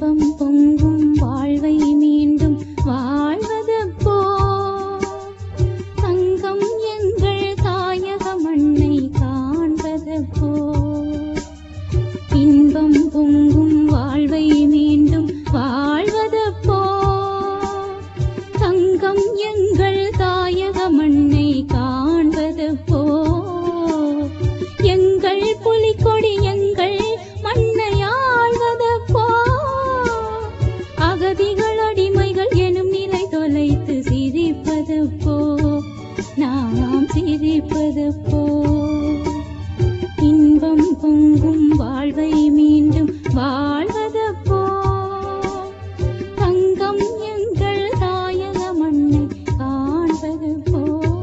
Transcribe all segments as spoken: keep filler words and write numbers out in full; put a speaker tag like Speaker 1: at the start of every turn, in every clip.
Speaker 1: இன்பம் பொங்கும் வாழ்வை மீண்டும் வாழ்வதப்போ தங்கம் எங்கள் தாயக மண்ணை காண்பதப்போ இன்பம் பொங்கும் வாழ்வை மீண்டும் வாழ்வதப்போ தங்கம் எங்கள் தாயக மண்ணை காண்பதப்போ எங்கள் புலிக்கொடி எங்கள் மண்ணை ஆழ்வதப்போ அகதிகள் அடிமைகள் எனும் நிலை தொலைத்து சிரிப்பதப்போ நாம் சிரிப்பதப்போ இன்பம் பொங்கும் வாழ்வை மீண்டும் வாழ்வதப்போ தங்கம் எங்கள் தாயக மண்ணை காண்பதப்போ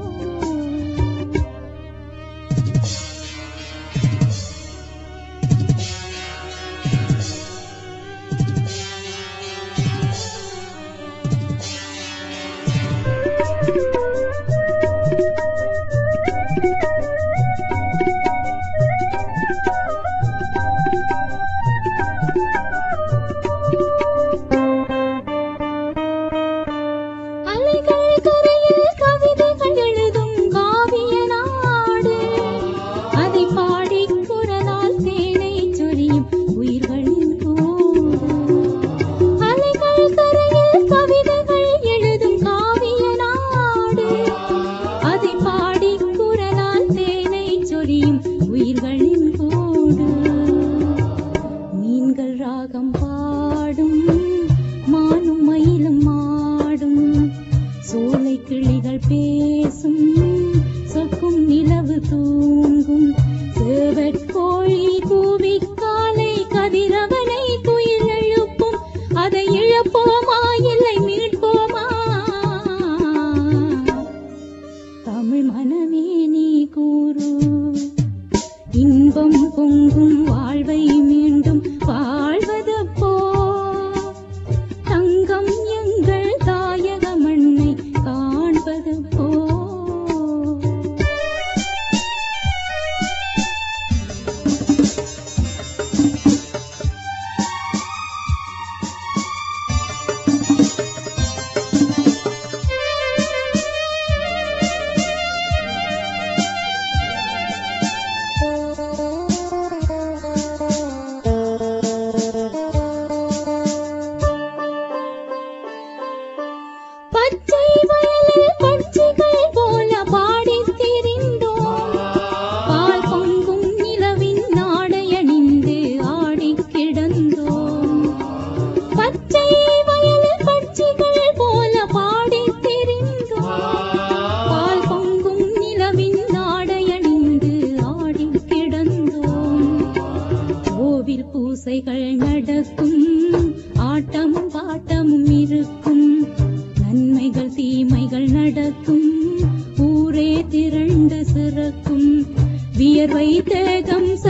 Speaker 1: இன்பம் பொங்கும் வாழ்வை மீண்டும் வாழ்வதப்போ தங்கம் எங்கள் தாயக மண்ணை காண்பதப்போ பச்சை வயலில் பட்சிகள் போல பாடித் திரிந்தோம் பால் பொங்கும் நிலவின் நாடை அணிந்து ஆடிக் கிடந்தோம் பச்சை வயலில் பட்சிகள் போல பாடித் திரிந்தோம் பால் பொங்கும் நிலவின் நாடை அணிந்து ஆடிக் கிடந்தோம் கோவில் பூசைகள் நடக்கும் ஆட்டமும் பாட்டமும் இருக்கும் நன்மைகள் தீமைகள் நடக்கும் ஊரே திரண்டு சிறக்கும் வியர்வை தேகம்